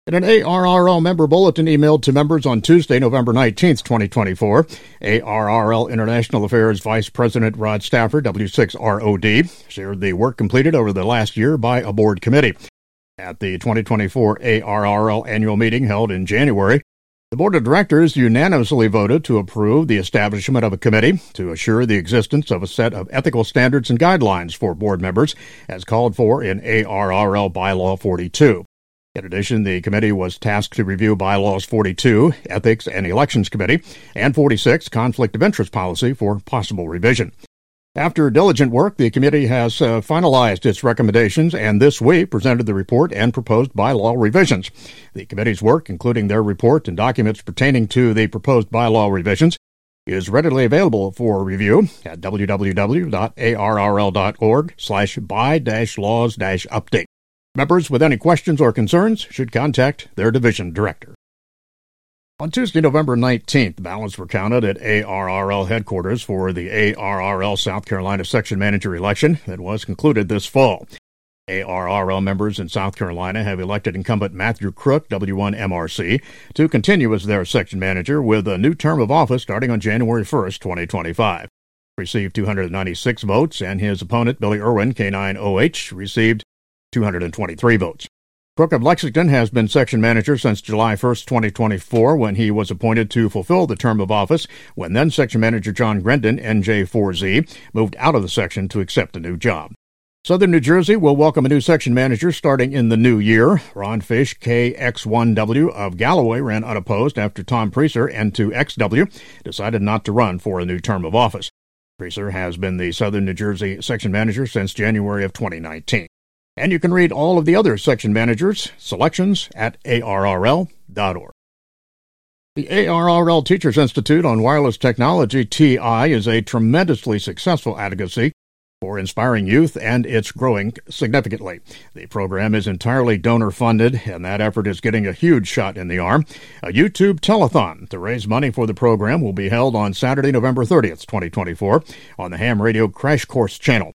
In an ARRL member bulletin emailed to members on Tuesday, November 19th, 2024, ARRL International Affairs Vice President Rod Stafford, W6ROD, shared the work completed over the last year by a board committee. At the 2024 ARRL annual meeting held in January, the board of directors unanimously voted to approve the establishment of a committee to assure the existence of a set of ethical standards and guidelines for board members, as called for in ARRL Bylaw 42. In addition, the committee was tasked to review Bylaws 42, Ethics and Elections Committee, and 46, Conflict of Interest Policy, for possible revision. After diligent work, the committee has finalized its recommendations and this week presented the report and proposed bylaw revisions. The committee's work, including their report and documents pertaining to the proposed bylaw revisions, is readily available for review at www.arrl.org/by-laws-update. Members with any questions or concerns should contact their division director. On Tuesday, November 19th, ballots were counted at ARRL headquarters for the ARRL South Carolina section manager election that was concluded this fall. ARRL members in South Carolina have elected incumbent Matthew Crook, W1MRC, to continue as their section manager with a new term of office starting on January 1st, 2025. Received 296 votes, and his opponent, Billy Irwin, K9OH, received 223 votes. Crook of Lexington has been section manager since July 1st, 2024, when he was appointed to fulfill the term of office when then section manager John Grendon, NJ4Z, moved out of the section to accept a new job. Southern New Jersey will welcome a new section manager starting in the new year. Ron Fish, KX1W of Galloway, ran unopposed after Tom Precer, N2XW, decided not to run for a new term of office. Precer has been the Southern New Jersey section manager since January of 2019. And you can read all of the other section managers' selections at arrl.org. The ARRL Teachers Institute on Wireless Technology, TI, is a tremendously successful advocacy for inspiring youth, and it's growing significantly. The program is entirely donor-funded, and that effort is getting a huge shot in the arm. A YouTube telethon to raise money for the program will be held on Saturday, November 30th, 2024, on the Ham Radio Crash Course channel.